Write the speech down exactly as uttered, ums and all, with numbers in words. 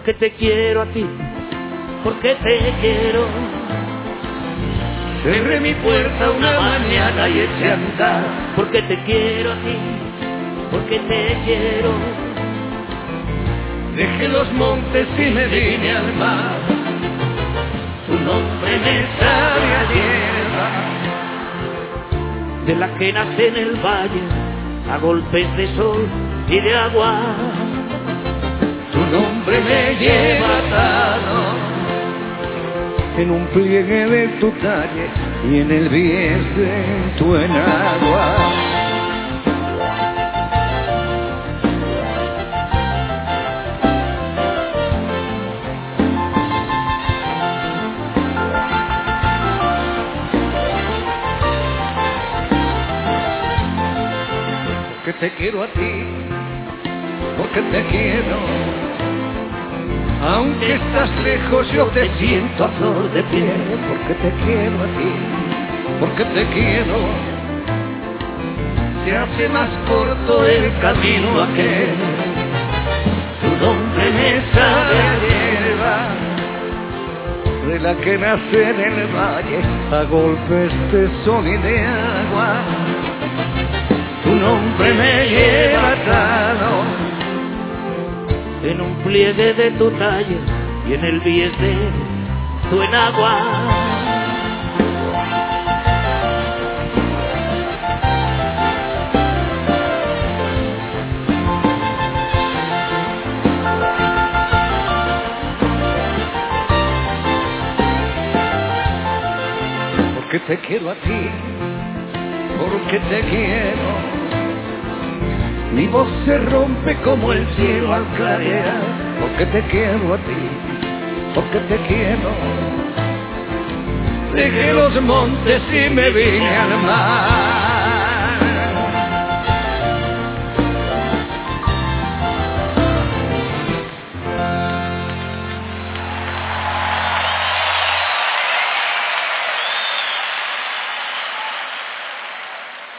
porque te quiero a ti, porque te quiero. Cerré mi puerta una mañana y eché a andar, porque te quiero a ti, porque te quiero. Dejé los montes y me vine al mar, tu nombre me sabe a hierba, de la que nace en el valle, a golpes de sol y de agua. Tu nombre me lleva atado en un pliegue de tu talle y en el bies de tu enagua. Porque te quiero a ti, porque te quiero. Aunque estás lejos yo te siento a flor de piel, porque te quiero a ti, porque te quiero. Se hace más corto el camino aquel, tu nombre me sabe a hierba, de la que nace en el valle a golpes de sol y de agua. Tu nombre me lleva atado en un pliegue de tu talle y en el bies de tu enagua. Porque te quiero a ti, porque te quiero. Mi voz se rompe como el cielo al clarear, porque te quiero a ti, porque te quiero. Dejé los montes y me vine al mar.